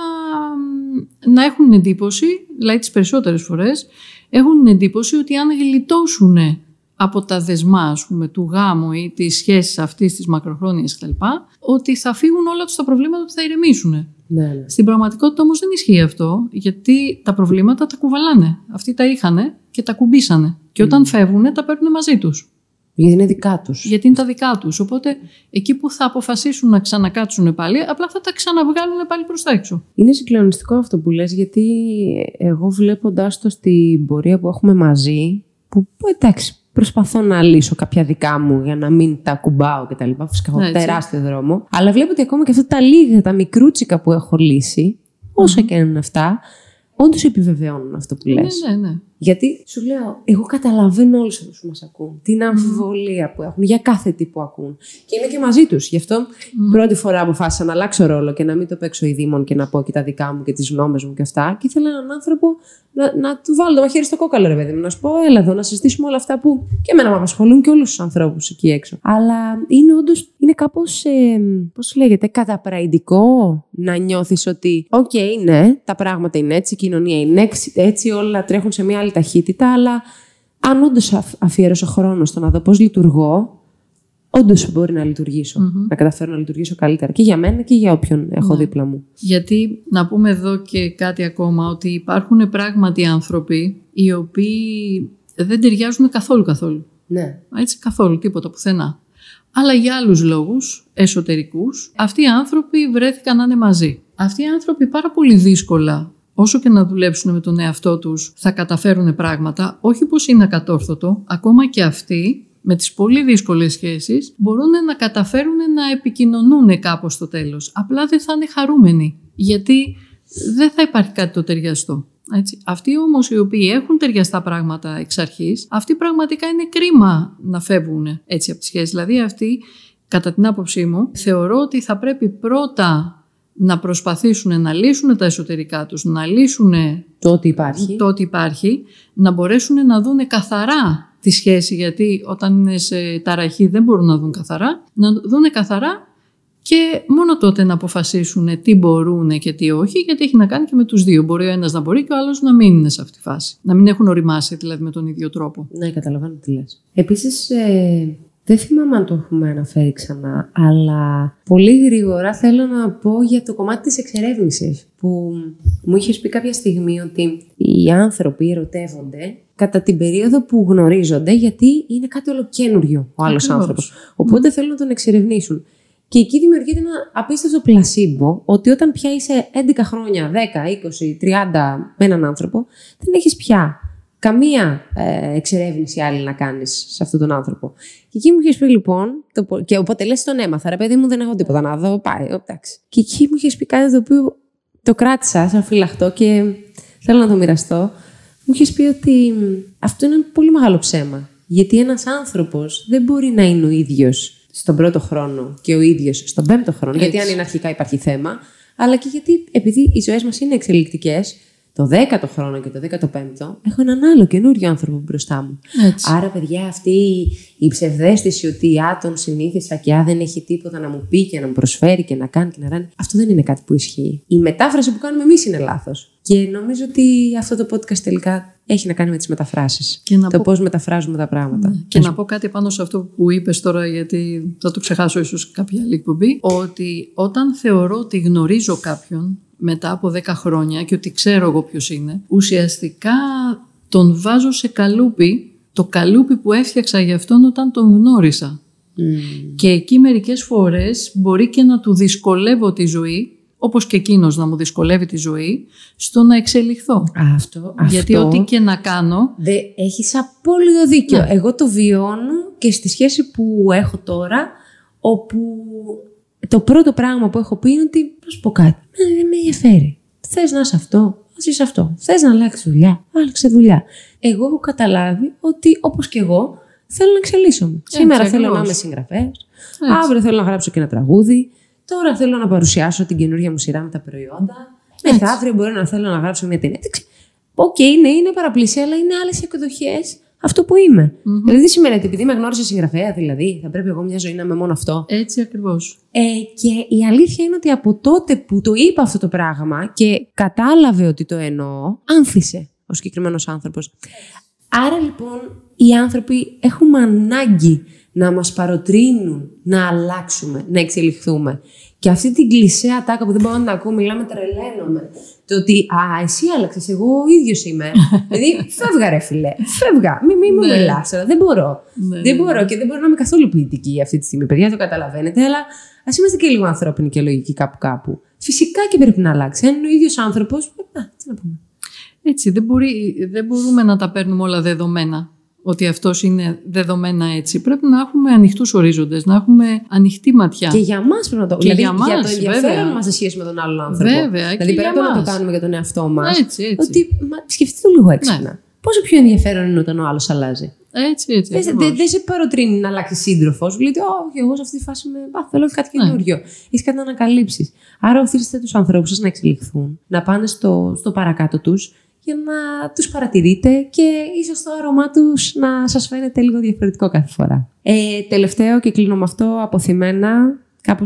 να έχουν εντύπωση, δηλαδή τις περισσότερες φορές έχουν εντύπωση ότι αν γλιτώσουν από τα δεσμά, ας πούμε, του γάμου ή τις σχέσεις αυτής της μακροχρόνιας κτλ, ότι θα φύγουν όλα τους τα προβλήματα, ότι θα ηρεμήσουν. Ναι. Στην πραγματικότητα όμως δεν ισχύει αυτό, γιατί τα προβλήματα τα κουβαλάνε. Αυτοί τα είχανε και τα κουμπίσανε. Και όταν φεύγουν τα παίρνουν μαζί τους. Γιατί είναι δικά τους. Γιατί είναι τα δικά τους. Οπότε εκεί που θα αποφασίσουν να ξανακάτσουν πάλι, απλά θα τα ξαναβγάλουν πάλι προς τα έξω. Είναι συγκλονιστικό αυτό που λες, γιατί εγώ βλέποντάς το στην πορεία που έχουμε μαζί, που εντάξει, προσπαθώ να λύσω κάποια δικά μου για να μην τα κουμπάω κτλ. Φυσικά έχω τεράστιο δρόμο. Αλλά βλέπω ότι ακόμα και αυτά τα λίγα, τα μικρούτσικα που έχω λύσει, όσα και είναι αυτά, όντως επιβεβαιώνουν αυτό που λες. Ναι. Γιατί σου λέω, εγώ καταλαβαίνω όλους αυτούς που μας ακούν, την αμφιβολία που έχουν για κάθε τι που ακούν. Και είμαι και μαζί τους. Γι' αυτό πρώτη φορά αποφάσισα να αλλάξω ρόλο και να μην το παίξω ειδήμων και να πω και τα δικά μου και τις γνώμες μου και αυτά. Και ήθελα έναν άνθρωπο να του βάλω το μαχαίρι στο κόκαλο, ρε παιδί μου, να σου πω, έλα εδώ, να συζητήσουμε όλα αυτά που και εμένα με απασχολούν και όλους τους ανθρώπους εκεί έξω. Αλλά είναι όντως, είναι κάπως, πώς λέγεται, καταπραϊντικό να νιώθεις ότι, ναι, τα πράγματα είναι έτσι, η κοινωνία είναι έτσι, όλα τρέχουν σε μια άλλη ταχύτητα, αλλά αν όντως αφιέρωσω χρόνο στο να δω πώς λειτουργώ, όντως μπορεί να λειτουργήσω, να καταφέρω να λειτουργήσω καλύτερα και για μένα και για όποιον έχω δίπλα μου. Γιατί να πούμε εδώ και κάτι ακόμα, ότι υπάρχουν πράγματι άνθρωποι οι οποίοι δεν ταιριάζουν καθόλου. Ναι. Έτσι, καθόλου, τίποτα, πουθενά. Αλλά για άλλους λόγους εσωτερικούς, αυτοί οι άνθρωποι βρέθηκαν να είναι μαζί. Αυτοί οι άνθρωποι πάρα πολύ δύσκολα, όσο και να δουλέψουν με τον εαυτό τους, θα καταφέρουν πράγματα, όχι πως είναι ακατόρθωτο, ακόμα και αυτοί, με τις πολύ δύσκολες σχέσεις, μπορούν να καταφέρουν να επικοινωνούν κάπως στο τέλος. Απλά δεν θα είναι χαρούμενοι, γιατί δεν θα υπάρχει κάτι το ταιριαστό. Έτσι. Αυτοί όμως οι οποίοι έχουν ταιριαστά πράγματα εξ αρχής, αυτοί πραγματικά είναι κρίμα να φεύγουν έτσι από τις σχέσεις. Δηλαδή αυτοί, κατά την άποψή μου, θεωρώ ότι θα πρέπει πρώτα να προσπαθήσουν να λύσουν τα εσωτερικά τους, να λύσουν το ότι υπάρχει, να μπορέσουν να δουν καθαρά τη σχέση, γιατί όταν είναι σε ταραχή δεν μπορούν να δουν καθαρά, να δουν καθαρά και μόνο τότε να αποφασίσουν τι μπορούν και τι όχι, γιατί έχει να κάνει και με τους δύο. Μπορεί ο ένας να μπορεί και ο άλλος να μην είναι σε αυτή τη φάση. Να μην έχουν οριμάσει δηλαδή με τον ίδιο τρόπο. Ναι, καταλαβαίνω τι λες. Επίσης, δεν θυμάμαι αν το έχουμε αναφέρει ξανά, αλλά πολύ γρήγορα θέλω να πω για το κομμάτι της εξερεύνησης, που μου είχες πει κάποια στιγμή ότι οι άνθρωποι ερωτεύονται κατά την περίοδο που γνωρίζονται, γιατί είναι κάτι ολοκένουργιο ο άλλος άνθρωπος. Οπότε θέλουν να τον εξερευνήσουν. Και εκεί δημιουργείται ένα απίστευτο πλασίμπο, ότι όταν πια είσαι 11 χρόνια, 10, 20, 30 με έναν άνθρωπο, δεν έχεις πια καμία εξερεύνηση άλλη να κάνεις σε αυτόν τον άνθρωπο. Και εκεί μου είχες πει λοιπόν, και οπότε λες τον έμαθα, ρε παιδί μου, δεν έχω τίποτα να δω, πάει, εντάξει. Και εκεί μου είχες πει κάτι το οποίο το κράτησα σαν φυλαχτό και θέλω να το μοιραστώ. Μου είχες πει ότι αυτό είναι ένα πολύ μεγάλο ψέμα. Γιατί ένας άνθρωπος δεν μπορεί να είναι ο ίδιος στον πρώτο χρόνο και ο ίδιος στον πέμπτο χρόνο. Έτσι. Γιατί αν είναι αρχικά υπάρχει θέμα, αλλά και γιατί επειδή οι ζωές μας είναι εξελικτικές, το 10ο χρόνο και το 15ο έχω έναν άλλο καινούριο άνθρωπο μπροστά μου. Έτσι. Άρα, παιδιά, αυτή η ψευδαίσθηση ότι τον συνήθισα και δεν έχει τίποτα να μου πει και να μου προσφέρει και να κάνει και να ράνει, αυτό δεν είναι κάτι που ισχύει. Η μετάφραση που κάνουμε εμείς είναι λάθος. Και νομίζω ότι αυτό το podcast τελικά έχει να κάνει με τις μεταφράσεις. Το πώς μεταφράζουμε τα πράγματα. Ναι. Και να πω κάτι πάνω σε αυτό που είπες τώρα, γιατί θα το ξεχάσω ίσως κάποια άλλη εκπομπή, ότι όταν θεωρώ ότι γνωρίζω κάποιον μετά από 10 χρόνια και ότι ξέρω εγώ ποιος είναι, ουσιαστικά τον βάζω σε καλούπι, το καλούπι που έφτιαξα για αυτόν όταν τον γνώρισα. Και εκεί μερικές φορές μπορεί και να του δυσκολεύω τη ζωή, όπως και εκείνος να μου δυσκολεύει τη ζωή, στο να εξελιχθώ. Γιατί ό,τι και να κάνω... Έχεις απόλυτο δίκιο. Ναι. Εγώ το βιώνω και στη σχέση που έχω τώρα, όπου το πρώτο πράγμα που έχω πει είναι ότι, να σου πω κάτι, δεν με ενδιαφέρει. Θες να είσαι αυτό, ας είσαι αυτό. Θες να αλλάξεις δουλειά, άλλαξε δουλειά. Εγώ έχω καταλάβει ότι, όπως και εγώ, θέλω να εξελίσσομαι. Σήμερα θέλω να είμαι συγγραφέας, αύριο θέλω να γράψω και ένα τραγούδι. Τώρα θέλω να παρουσιάσω την καινούργια μου σειρά με τα προϊόντα. Μεθαύριο μπορεί να θέλω να γράψω μια ταινία. Οκ, ναι, είναι παραπλήσια, αλλά είναι άλλες εκδοχές αυτό που είμαι. Δηλαδή, δεν σημαίνει ότι επειδή με γνώρισε συγγραφέα, δηλαδή, θα πρέπει εγώ μια ζωή να είμαι μόνο αυτό. Έτσι ακριβώς. Και η αλήθεια είναι ότι από τότε που το είπα αυτό το πράγμα και κατάλαβε ότι το εννοώ, άνθησε ο συγκεκριμένος άνθρωπος. Άρα λοιπόν, οι άνθρωποι έχουμε ανάγκη να μας παροτρύνουν, να αλλάξουμε, να εξελιχθούμε. Και αυτή την κλισέ ατάκα που δεν μπορώ να ακούω, μιλάμε, τρελαίνομαι. Το ότι εσύ άλλαξες, εγώ ο ίδιος είμαι. Δηλαδή, φεύγα ρε φίλε, φεύγα. Μην μου μιλάς τώρα, δεν μπορώ. Δεν μπορώ και δεν μπορώ να είμαι καθόλου ποιητική αυτή τη στιγμή. Παιδιά, το καταλαβαίνετε, αλλά ας είμαστε και λίγο ανθρώπινοι και λογικοί κάπου. Φυσικά και πρέπει να αλλάξει. Αν είναι ο ίδιος άνθρωπος, τι να πούμε. Έτσι, δεν μπορούμε να τα παίρνουμε όλα δεδομένα. Ότι αυτός είναι δεδομένα έτσι. Πρέπει να έχουμε ανοιχτούς ορίζοντες, να έχουμε ανοιχτή ματιά. Και για μας πρέπει να το κάνουμε. Δηλαδή, για το ενδιαφέρον μας σε σχέση με τον άλλον άνθρωπο. Βέβαια. Δηλαδή, πρέπει να το κάνουμε για τον εαυτό μας. Έτσι. Ότι σκεφτείτε το λίγο έξυπνα. Ναι. Πόσο πιο ενδιαφέρον είναι όταν ο άλλος αλλάζει. Έτσι. Δεν σε παροτρύνει να αλλάξει σύντροφο. Σου λέει, όχι, εγώ σε αυτή τη φάση θέλω κάτι καινούριο. Έχει κάτι να ανακαλύψει. Άρα, οθήσετε τους ανθρώπους σας να εξελιχθούν, να πάνε στο παρακάτω τους, για να τους παρατηρείτε και ίσως το άρωμά τους να σας φαίνεται λίγο διαφορετικό κάθε φορά. Τελευταίο και κλείνω με αυτό, αποθυμένα,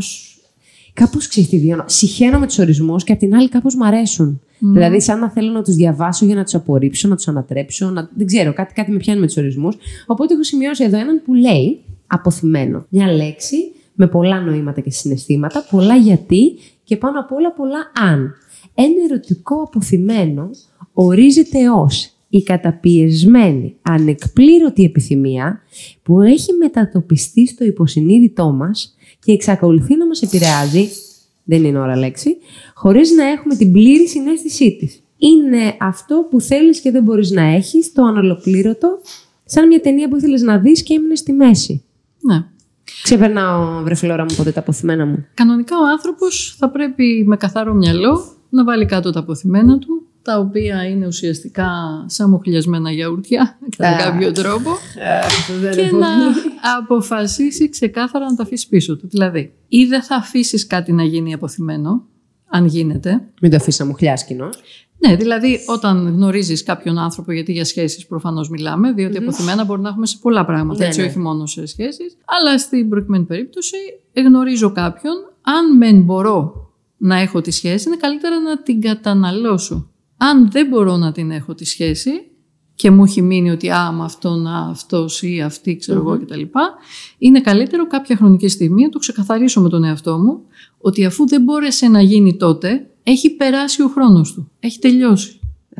κάπως ξέρεις τι βιώνω. Συχαίνω με τους ορισμούς και απ' την άλλη κάπως μ' αρέσουν. Δηλαδή, σαν να θέλω να τους διαβάσω για να τους απορρίψω, να τους ανατρέψω, δεν ξέρω, κάτι με πιάνει με τους ορισμούς. Οπότε έχω σημειώσει εδώ έναν που λέει αποθυμένο. Μια λέξη με πολλά νοήματα και συναισθήματα, πολλά γιατί και πάνω απ' όλα πολλά αν. Ένα ερωτικό αποθυμένο ορίζεται ως η καταπιεσμένη, ανεκπλήρωτη επιθυμία που έχει μετατοπιστεί στο υποσυνείδητό μας και εξακολουθεί να μας επηρεάζει, δεν είναι ώρα λέξη, χωρίς να έχουμε την πλήρη συναίσθησή της. Είναι αυτό που θέλεις και δεν μπορείς να έχεις, το ανολοκλήρωτο, σαν μια ταινία που ήθελες να δεις και έμεινες στη μέση. Ναι. Ξεπερνάω, βρε Φλόρα μου, ποτέ τα αποθυμένα μου. Κανονικά ο άνθρωπος θα πρέπει με καθαρό μυαλό να βάλει κάτω τα αποθυμένα του, τα οποία είναι ουσιαστικά σαν μοχλιασμένα γιαουρτιά, κατά κάποιο τρόπο, και να αποφασίσει ξεκάθαρα να τα αφήσει πίσω του. Δηλαδή, ή δεν θα αφήσεις κάτι να γίνει αποθυμένο, αν γίνεται. Μην το αφήσεις να μοχλιάσει κοινό. Ναι, δηλαδή όταν γνωρίζεις κάποιον άνθρωπο, γιατί για σχέσεις προφανώς μιλάμε, διότι αποθυμένα μπορεί να έχουμε σε πολλά πράγματα, έτσι, όχι μόνο σε σχέσεις, αλλά στην προκειμένη περίπτωση γνωρίζω κάποιον, αν μεν μπορώ να έχω τη σχέση, είναι καλύτερα να την καταναλώσω. Αν δεν μπορώ να την έχω τη σχέση και μου έχει μείνει ότι με αυτόν, αυτός ή αυτή, ξέρω εγώ κτλ., είναι καλύτερο κάποια χρονική στιγμή να το ξεκαθαρίσω με τον εαυτό μου ότι αφού δεν μπόρεσε να γίνει τότε, έχει περάσει ο χρόνος του. Έχει τελειώσει.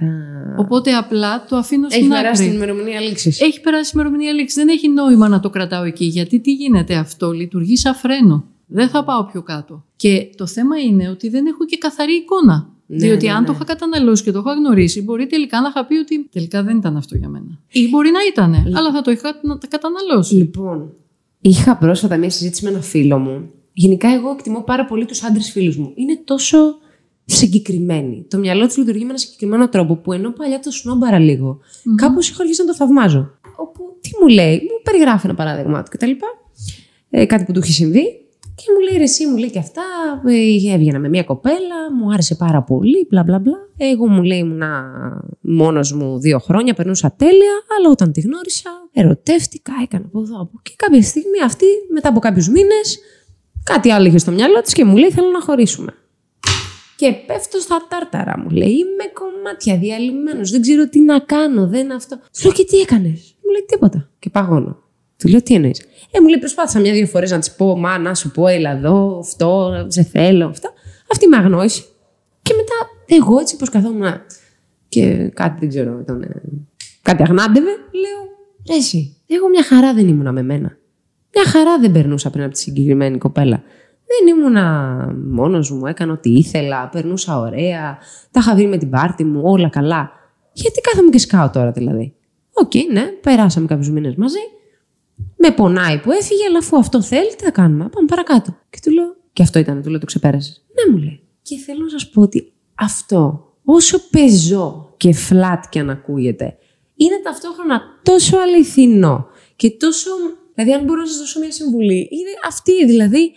Οπότε απλά το αφήνω στην άκρη. Έχει περάσει την ημερομηνία λήξης. Έχει περάσει την ημερομηνία λήξης. Δεν έχει νόημα να το κρατάω εκεί. Γιατί τι γίνεται, αυτό λειτουργεί σαν φρένο. Δεν θα πάω πιο κάτω. Και το θέμα είναι ότι δεν έχω και καθαρή εικόνα. Διότι αν το είχα καταναλώσει και το είχα γνωρίσει, μπορεί τελικά να είχα πει ότι τελικά δεν ήταν αυτό για μένα. Ή μπορεί να ήταν, αλλά θα το είχα καταναλώσει. Λοιπόν, είχα πρόσφατα μια συζήτηση με ένα φίλο μου. Γενικά, εγώ εκτιμώ πάρα πολύ τους άντρες φίλους μου. Είναι τόσο συγκεκριμένοι. Το μυαλό τους λειτουργεί με ένα συγκεκριμένο τρόπο που ενώ παλιά το σνόμπαρα λίγο, κάπως έχω αρχίσει να το θαυμάζω. Όπου τι μου λέει, μου περιγράφει ένα παράδειγμα του κτλ. Κάτι που του έχει συμβεί. Και μου λέει, ρε εσύ, μου λέει και αυτά, έβγαινα με μια κοπέλα, μου άρεσε πάρα πολύ, μπλα μπλα μπλα. Εγώ, μου λέει, ήμουνα μόνος μου 2 χρόνια, περνούσα τέλεια, αλλά όταν τη γνώρισα, ερωτεύτηκα, έκανα από εδώ, από εκεί. Κάποια στιγμή αυτή, μετά από κάποιους μήνες, κάτι άλλο είχε στο μυαλό της και μου λέει, θέλω να χωρίσουμε. Και πέφτω στα τάρταρα, μου λέει, είμαι κομμάτια, διαλυμένος, δεν ξέρω τι να κάνω, δεν αυτό. Του λέω, και τι έκανες? Μου λέει, τίποτα. Και παγώνω. Του λέω, τι εννοείς? Μου λέει, προσπάθησα 1-2 φορές να της πω, μα να σου πω, έλα εδώ, αυτό, σε θέλω, αυτά. Αυτή με αγνόησε. Και μετά εγώ έτσι πως καθόμουν και κάτι δεν ξέρω, κάτι αγνάντευε, λέω, ρε εσύ, εγώ μια χαρά δεν ήμουνα με μένα. Μια χαρά δεν περνούσα πριν από τη συγκεκριμένη κοπέλα. Δεν ήμουνα μόνος μου, έκανα ό,τι ήθελα, περνούσα ωραία, τα είχα βρει με την πάρτι μου, όλα καλά. Γιατί κάθομαι και σκάω τώρα δηλαδή? Οκ, ναι, περάσαμε κάποιους μήνες μαζί. Με πονάει που έφυγε, αλλά αφού αυτό θέλει, τι θα κάνουμε? Πάμε παρακάτω. Και του λέω, και αυτό ήταν, του λέω, το ξεπέρασες? Ναι, μου λέει. Και θέλω να σας πω ότι αυτό, όσο πεζό και φλάτ και αν ακούγεται, είναι ταυτόχρονα τόσο αληθινό και τόσο. Δηλαδή, αν μπορώ να σας δώσω μια συμβουλή, είναι αυτή, δηλαδή,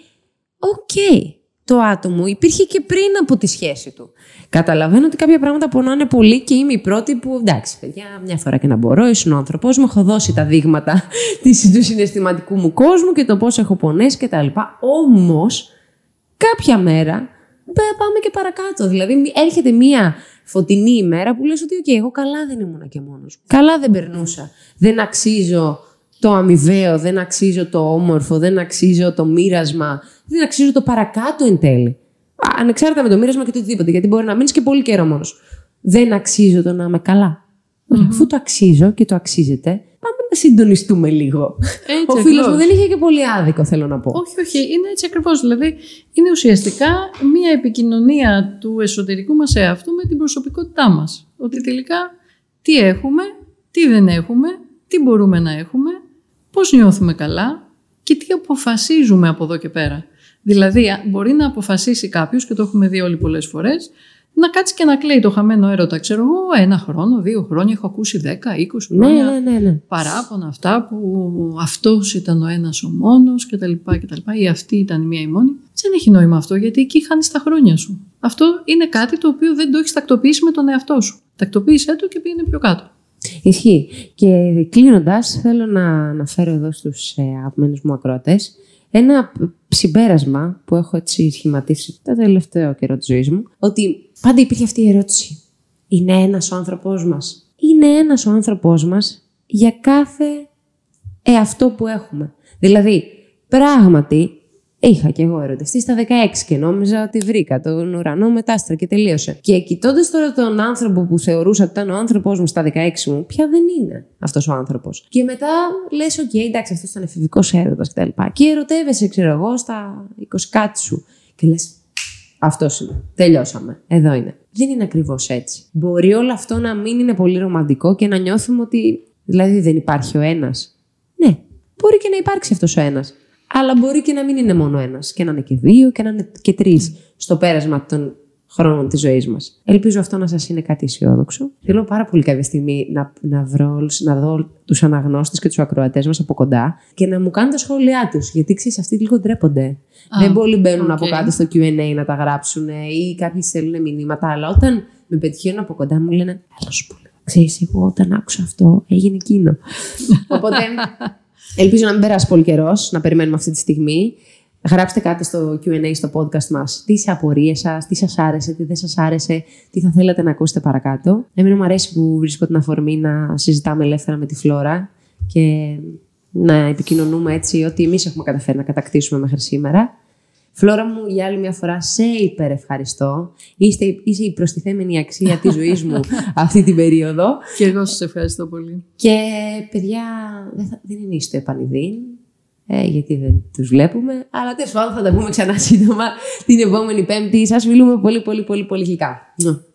το άτομο υπήρχε και πριν από τη σχέση του. Καταλαβαίνω ότι κάποια πράγματα πονάνε πολύ και είμαι η πρώτη που, εντάξει, παιδιά, μια φορά και να μπορώ, ήσουν ο άνθρωπός μου, έχω δώσει τα δείγματα του συναισθηματικού μου κόσμου και το πώς έχω πονέσει κτλ. Όμως, κάποια μέρα πάμε και παρακάτω. Δηλαδή, έρχεται μια φωτεινή ημέρα που λες ότι, εγώ καλά δεν ήμουνα και μόνος μου. Καλά δεν περνούσα. Δεν αξίζω το αμοιβαίο, δεν αξίζω το όμορφο, δεν αξίζω το μοίρασμα, δεν αξίζω το παρακάτω εν τέλει. Ανεξάρτητα με το μοίρασμα και το οτιδήποτε, γιατί μπορεί να μείνεις και πολύ καιρό μόνος. Δεν αξίζω το να είμαι καλά. Αφού το αξίζω και το αξίζετε, πάμε να συντονιστούμε λίγο. Έτσι, ο φίλος μου δεν είχε και πολύ άδικο, θέλω να πω. Όχι, είναι έτσι ακριβώς. Δηλαδή, είναι ουσιαστικά μία επικοινωνία του εσωτερικού μας εαυτού με την προσωπικότητά μας. Ότι τελικά τι έχουμε, τι δεν έχουμε, τι μπορούμε να έχουμε, πώς νιώθουμε καλά και τι αποφασίζουμε από εδώ και πέρα. Δηλαδή, μπορεί να αποφασίσει κάποιος, και το έχουμε δει όλοι πολλές φορές, να κάτσει και να κλαίει το χαμένο έρωτα. Ξέρω εγώ, 1 χρόνο, 2 χρόνια, έχω ακούσει 10, 20 χρόνια. Ναι. Παράπονα αυτά που αυτός ήταν ο ένας ο μόνος κτλ. Ή αυτή ήταν η μία η μόνη. Δεν έχει νόημα αυτό, γιατί εκεί χάνεις τα χρόνια σου. Αυτό είναι κάτι το οποίο δεν το έχεις τακτοποιήσει με τον εαυτό σου. Τακτοποίησέ το και πήγαινε πιο κάτω. Ισχύει. Και κλείνοντας, θέλω να αναφέρω εδώ στους αγαπημένους μου ακροατές ένα συμπέρασμα που έχω έτσι σχηματίσει το τελευταίο καιρό της ζωής μου, ότι πάντα υπήρχε αυτή η ερώτηση. Είναι ένας ο άνθρωπός μας? Είναι ένας ο άνθρωπός μας για κάθε εαυτό που έχουμε. Δηλαδή, πράγματι, είχα κι εγώ ερωτευτεί στα 16 και νόμιζα ότι βρήκα τον ουρανό με τα άστρα και τελείωσε. Και κοιτώντας τώρα τον άνθρωπο που θεωρούσα ότι ήταν ο άνθρωπός μου στα 16 μου, πια δεν είναι αυτός ο άνθρωπος. Και μετά λες, εντάξει, αυτός ήταν εφηβικός έρωτας κτλ. Και ερωτεύεσαι, ξέρω εγώ, στα 20 κάτι σου. Και λες, αυτός είναι. Τελειώσαμε. Εδώ είναι. Δεν είναι ακριβώς έτσι. Μπορεί όλο αυτό να μην είναι πολύ ρομαντικό και να νιώθουμε ότι δηλαδή δεν υπάρχει ο ένας. Ναι, μπορεί και να υπάρξει αυτός ο ένας. Αλλά μπορεί και να μην είναι μόνο ένας, και να είναι και 2 και να είναι και 3 στο πέρασμα των χρόνων της ζωής μας. Ελπίζω αυτό να σας είναι κάτι αισιόδοξο. Θέλω πάρα πολύ κάποια στιγμή να δω τους αναγνώστες και τους ακροατές μας από κοντά και να μου κάνουν τα σχόλιά τους. Γιατί ξέρεις, αυτοί λίγο ντρέπονται. Δεν πολλοί μπαίνουν από κάτω στο Q&A να τα γράψουν ή κάποιοι στέλνουν μηνύματα. Αλλά όταν με πετυχαίνουν από κοντά μου λένε «Έλα σου πω, ξέρεις, εγώ όταν άκουσα αυτό έγινε εκείνο». Οπότε ελπίζω να μην περάσει πολύ καιρός, να περιμένουμε αυτή τη στιγμή. Γράψτε κάτι στο Q&A στο podcast μας. Τι απορίες σας, τι σας άρεσε, τι δεν σας άρεσε, τι θα θέλατε να ακούσετε παρακάτω. Εμένα μου αρέσει που βρίσκω την αφορμή να συζητάμε ελεύθερα με τη Φλόρα και να επικοινωνούμε έτσι ό,τι εμείς έχουμε καταφέρει να κατακτήσουμε μέχρι σήμερα. Φλόρα μου, για άλλη μια φορά σε υπερευχαριστώ. Είσαι η προστιθέμενη αξία της ζωής μου αυτή την περίοδο. Και εγώ σας ευχαριστώ πολύ. Και παιδιά, δεν είναι στο επανειδήν. Γιατί δεν τους βλέπουμε, αλλά τέλος πάντων θα τα πούμε ξανά σύντομα την επόμενη Πέμπτη. Σας φιλούμε πολύ γλυκά.